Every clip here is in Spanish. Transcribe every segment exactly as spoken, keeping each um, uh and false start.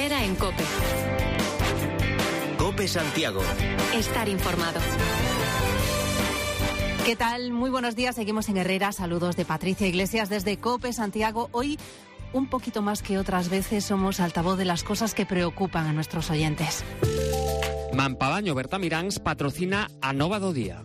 Herrera en COPE. COPE Santiago. Estar informado. ¿Qué tal? Muy buenos días. Seguimos en Herrera. Saludos de Patricia Iglesias desde COPE Santiago. Hoy, un poquito más que otras veces, somos altavoz de las cosas que preocupan a nuestros oyentes. Mampavaño Bertamiráns patrocina a Nova do Día.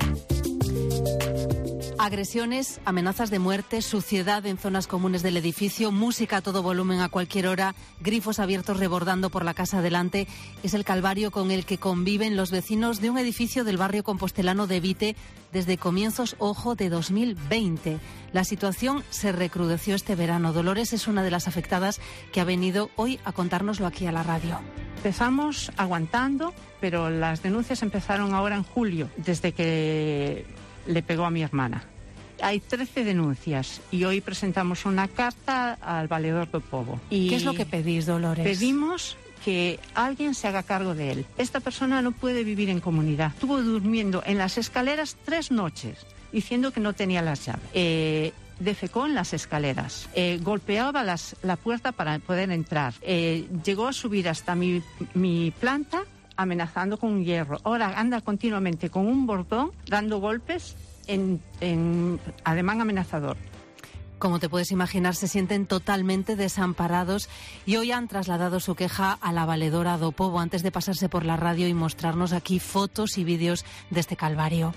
Agresiones, amenazas de muerte, suciedad en zonas comunes del edificio, música a todo volumen a cualquier hora, grifos abiertos rebordando por la casa adelante. Es el calvario con el que conviven los vecinos de un edificio del barrio compostelano de Vite desde comienzos, ojo, de dos mil veinte. La situación se recrudeció este verano. Dolores es una de las afectadas que ha venido hoy a contárnoslo aquí a la radio. Empezamos aguantando, pero las denuncias empezaron ahora en julio, desde que le pegó a mi hermana. Hay trece denuncias y hoy presentamos una carta al valedor do Pobo. Y ¿qué es lo que pedís, Dolores? Pedimos que alguien se haga cargo de él. Esta persona no puede vivir en comunidad. Estuvo durmiendo en las escaleras tres noches, diciendo que no tenía las llaves. Eh, defecó en las escaleras, eh, golpeaba las, la puerta para poder entrar. Eh, llegó a subir hasta mi, mi planta, amenazando con un hierro. Ahora anda continuamente con un bordón, dando golpes en, en ademán amenazador. Como te puedes imaginar, se sienten totalmente desamparados y hoy han trasladado su queja a la valedora do Pobo antes de pasarse por la radio y mostrarnos aquí fotos y vídeos de este calvario.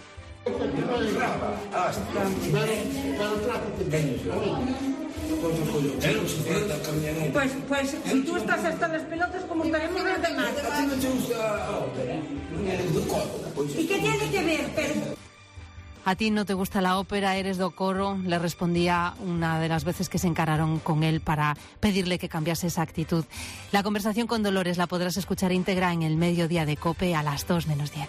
Pues, pues si tú estás hasta las pelotas, como estaremos los demás. ¿Y qué tiene que ver? Pero... A ti no te gusta la ópera, eres do coro, le respondía una de las veces que se encararon con él para pedirle que cambiase esa actitud. La conversación con Dolores la podrás escuchar íntegra en el mediodía de COPE a las dos menos diez.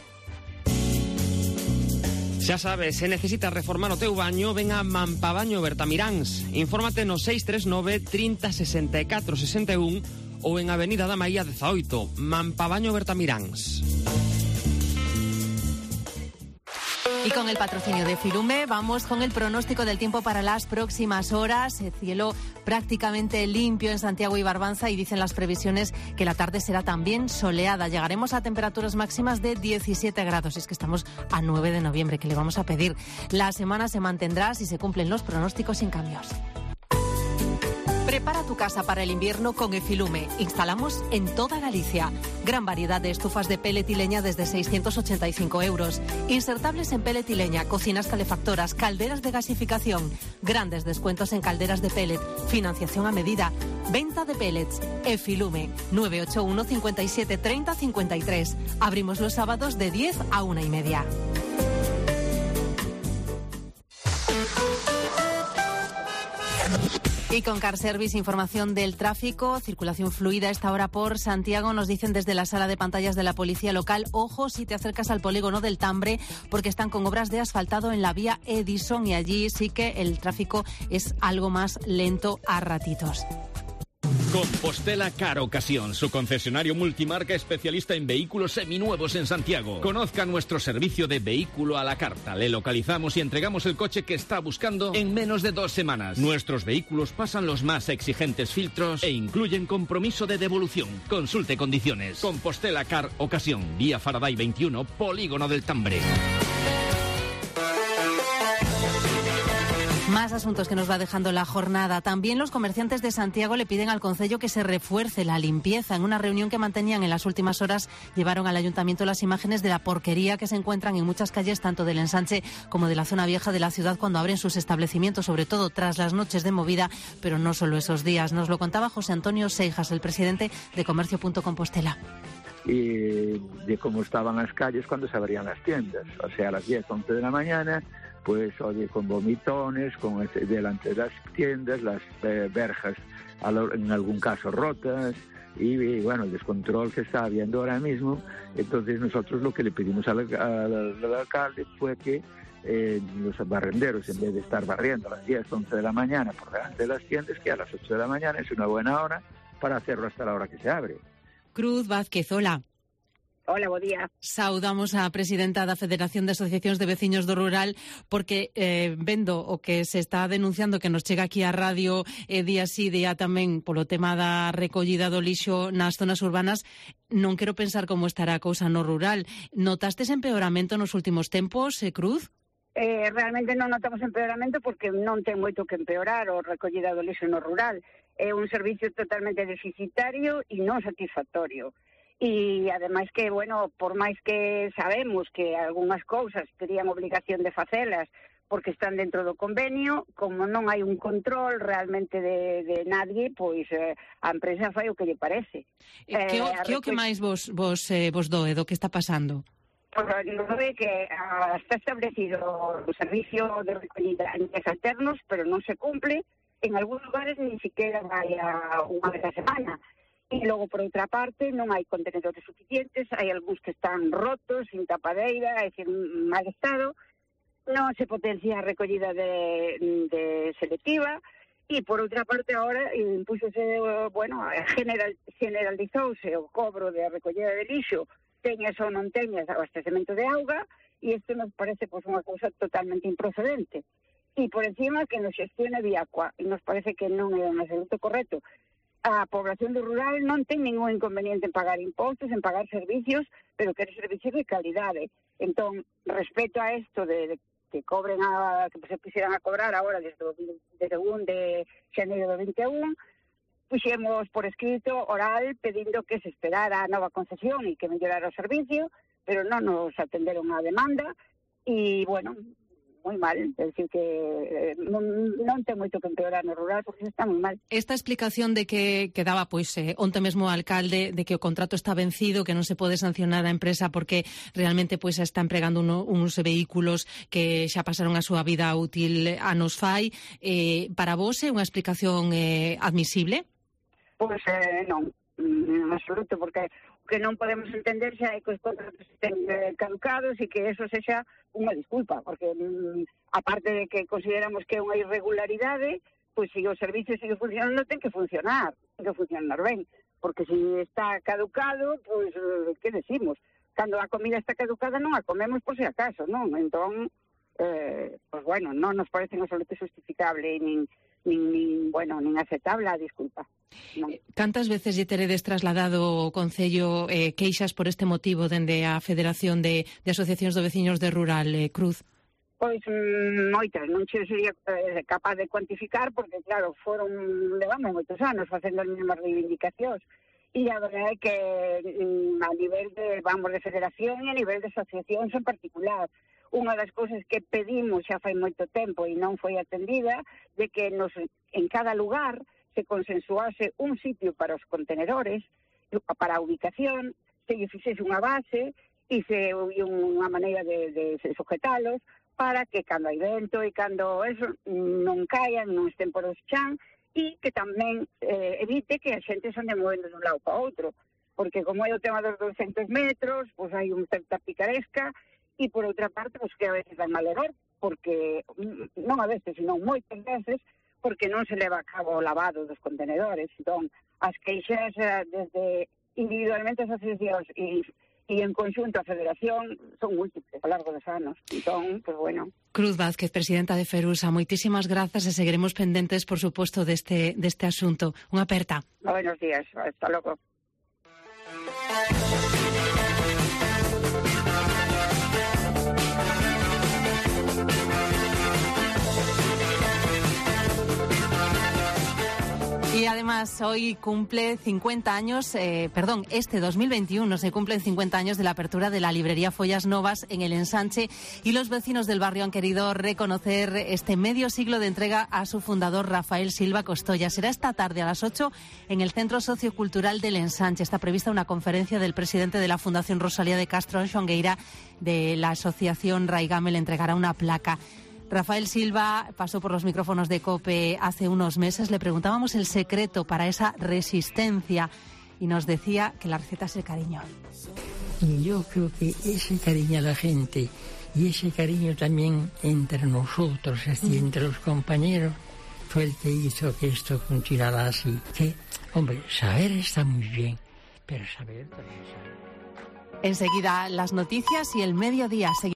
Xa sabes, se necesitas reformar o teu baño, ven a Mampavaño Bertamiráns. Infórmate no seis tres nove, trinta, sesenta e catro, sesenta e un ou en Avenida da Maía dezaoito, Mampavaño Bertamiráns. Y con el patrocinio de Filume vamos con el pronóstico del tiempo para las próximas horas. El cielo prácticamente limpio en Santiago y Barbanza y dicen las previsiones que la tarde será también soleada. Llegaremos a temperaturas máximas de diecisiete grados. Es que estamos a nueve de noviembre, que le vamos a pedir. La semana se mantendrá si se cumplen los pronósticos sin cambios. Prepara tu casa para el invierno con Efilume. Instalamos en toda Galicia. Gran variedad de estufas de pellet y leña desde seiscientos ochenta y cinco euros. Insertables en pellet y leña, cocinas calefactoras, calderas de gasificación. Grandes descuentos en calderas de pellet. Financiación a medida. Venta de pellets. Efilume. nueve ocho uno, cincuenta y siete, treinta, cincuenta y tres. Abrimos los sábados de diez a una y media. Y con Car Service, información del tráfico, circulación fluida a esta hora por Santiago. Nos dicen desde la sala de pantallas de la policía local, ojo si te acercas al polígono del Tambre, porque están con obras de asfaltado en la vía Edison y allí sí que el tráfico es algo más lento a ratitos. Compostela Car Ocasión, su concesionario multimarca especialista en vehículos seminuevos en Santiago. Conozca nuestro servicio de vehículo a la carta. Le localizamos y entregamos el coche que está buscando en menos de dos semanas. Nuestros vehículos pasan los más exigentes filtros e incluyen compromiso de devolución. Consulte condiciones. Compostela Car Ocasión, vía Faraday veintiuno, Polígono del Tambre. Más asuntos que nos va dejando la jornada. También los comerciantes de Santiago le piden al concello que se refuerce la limpieza. En una reunión que mantenían en las últimas horas, llevaron al ayuntamiento las imágenes de la porquería que se encuentran en muchas calles, tanto del ensanche como de la zona vieja de la ciudad, cuando abren sus establecimientos, sobre todo tras las noches de movida, pero no solo esos días. Nos lo contaba José Antonio Seijas, el presidente de Comercio punto Compostela. Y de cómo estaban las calles cuando se abrían las tiendas, o sea, a las diez, once de la mañana, pues oye, con vomitones, con ese, delante de las tiendas, las eh, verjas en algún caso rotas, y, y bueno, el descontrol que está habiendo ahora mismo. Entonces nosotros lo que le pedimos al, al, al alcalde fue que eh, los barrenderos, en vez de estar barriendo a las diez, once de la mañana por delante de las tiendas, que a las ocho de la mañana es una buena hora para hacerlo hasta la hora que se abre. Cruz Vázquez, hola. Hola, bo día. Saudamos a presidenta da Federación de Asociacións de Veciños do Rural porque eh, vendo o que se está denunciando que nos chega aquí á radio eh, día sí, día tamén polo tema da recollida do lixo nas zonas urbanas, non quero pensar como estará a cousa no rural. Notastes empeoramento nos últimos tempos, eh, Cruz? Eh, realmente non notamos empeoramento porque non ten moito que empeorar o recollida do lixo no rural. É un servicio totalmente deficitario e non satisfactorio. E, ademais, que, bueno, por máis que sabemos que algunhas cousas terían obligación de facelas porque están dentro do convenio, como non hai un control realmente de, de nadie, pois eh, a empresa fai o que lle parece. Eh, que, o, que o que máis vos, vos, eh, vos doe do que está pasando? Pois nos doe que ah, está establecido o servicio de recollida en días alternos, pero non se cumple. En algúns lugares ni siquiera vai a unha vez a semana. E logo, por outra parte, non hai contenedores suficientes, hai algúns que están rotos, sin tapadeira, é dicir, mal estado, non se potencia a recollida de, de selectiva, e, por outra parte, agora impúxose, bueno, general, generalizouse o cobro de recollida de lixo, teñas ou non teñas abastecemento de auga, e isto nos parece pois, unha cousa totalmente improcedente. E, por encima, que nos xestione Viacua, e nos parece que non é un absoluto correcto. A población do rural non ten ningún inconveniente en pagar impostos, en pagar servicios, pero quere servicios de calidade. Entón, respecto a isto de, de que cobren a, que se quisieran a cobrar agora desde o desde un de xaneiro do vinte e un, puxemos por escrito oral pedindo que se esperara a nova concesión e que mellorara o servicio, pero non nos atenderon a demanda e, bueno, moi mal, é dicir que eh, non, non ten moito que empeorar no rural porque está moi mal. Esta explicación de que, que daba pois eh, onte mesmo o alcalde de que o contrato está vencido, que non se pode sancionar a empresa porque realmente pois está empregando uno, uns vehículos que xa pasaron a súa vida útil anos fai, eh, para vos é unha explicación eh, admisible? Pois eh, non, en absoluto, porque que non podemos entender xa é que os contratos estén eh, caducados e que eso sexa unha disculpa, porque mm, aparte de que consideramos que é unha irregularidade, pois se o servicio sigue funcionando, ten que funcionar, ten que funcionar ben, porque se está caducado, pois, que decimos? Cando a comida está caducada non a comemos por se acaso, non? Entón, eh, pois bueno, non nos parece en absoluto justificable, nin, nin, nin, bueno, nin aceptable a disculpa. Non. Cantas veces lle teredes trasladado o Concello eh, queixas por este motivo dende a Federación de, de Asociacións de Veciños de Rural, eh, Cruz? Pois mm, moitas, non che sería eh, capaz de cuantificar porque, claro, foron, levamos moitos anos facendo as mesmas reivindicacións e a verdade é que mm, a nivel de, vamos, de federación e a nivel de asociacións en particular, unha das cousas que pedimos xa fai moito tempo e non foi atendida, de que nos, en cada lugar se consensuase un sitio para os contenedores, para a ubicación, se lle fixese unha base e se unha maneira de, de sujetalos para que cando hai vento e cando eso non caian, non estén por os chan e que tamén eh, evite que a xente se ande movendo dun lado para outro, porque como é o tema dos douscentos metros, pois hai unha certa picaresca e por outra parte, pois que a veces dan mal error, porque non a veces, senón moitas veces, porque non se leva a cabo o lavado dos contenedores. Entón, as queixas desde individualmente as asociacións e, e en conxunto a Federación son múltiples ao largo dos anos. Entón, pues bueno. Cruz Vázquez, presidenta de Ferusa, moitísimas grazas e seguiremos pendentes, por suposto, deste, deste asunto. Unha aperta. Buenos días, hasta logo. Y además hoy cumple cincuenta años, eh, perdón, este dos mil veintiuno se cumplen cincuenta años de la apertura de la librería Follas Novas en el Ensanche y los vecinos del barrio han querido reconocer este medio siglo de entrega a su fundador Rafael Silva Costoya. Será esta tarde a las ocho en el Centro Sociocultural del Ensanche. Está prevista una conferencia del presidente de la Fundación Rosalía de Castro, Xongueira, de la asociación Raigame, le entregará una placa. Rafael Silva pasó por los micrófonos de COPE hace unos meses. Le preguntábamos el secreto para esa resistencia y nos decía que la receta es el cariño. Y yo creo que ese cariño a la gente y ese cariño también entre nosotros, así, entre los compañeros, fue el que hizo que esto continuara así. Que, hombre, saber está muy bien, pero saber también saber. Enseguida las noticias y el mediodía.